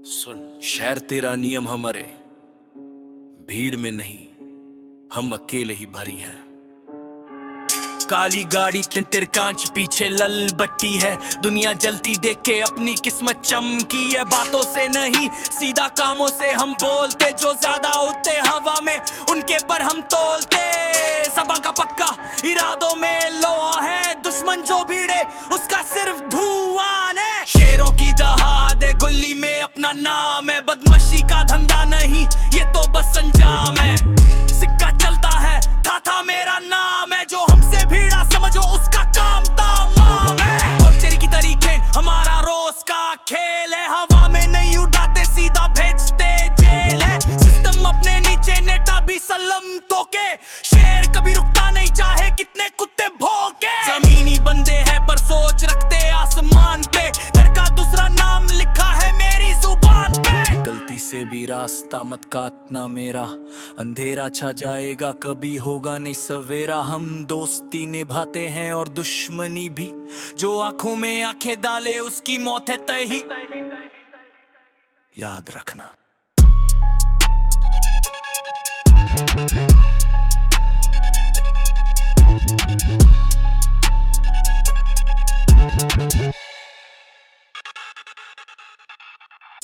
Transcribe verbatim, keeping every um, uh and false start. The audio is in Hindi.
सुन, शहर तेरा नियम हमारे, भीड़ में नहीं, हम अकेले ही भरी हैं। काली गाड़ी तितर कांच पीछे लल बत्ती है, दुनिया जलती देख के अपनी किस्मत चमकी है। बातों से नहीं सीधा कामों से हम बोलते, जो ज्यादा उड़ते हवा में उनके पर हम तोलते। सबा का पक्का इरादों में लोहा है, दुश्मन जो भिड़े उसका सिर्फ धुआं है। शेरों की दहाड़ है, गुल्ली में अपना नाम है, बदमाशी का धंधा नहीं ये तो बस अंजाम है। सिक्का चलता है था था मेरा नाम है, जो हमसे भिड़ा समझो उसका काम तमाम है। और तेरी की तरीके हमारा रोज का खेल है, हवा में नहीं उड़ाते सीधा भेजते जेल है। सिस्टम अपने नीचे नेता भी सलाम तो के, शेर कभी रुकता नहीं चाहे कितने कुत्ते भौंके। जमीनी बंदे हैं पर सोच रखते आसमान पे, घर का दूसरा नाम लिखा है मेरी जुबान पे। गलती से भी रास्ता मत काटना मेरा, अंधेरा छा जाएगा कभी होगा नहीं सवेरा। हम दोस्ती निभाते हैं और दुश्मनी भी, जो आंखों में आंखें डाले उसकी मौत है तय ही, याद रखना।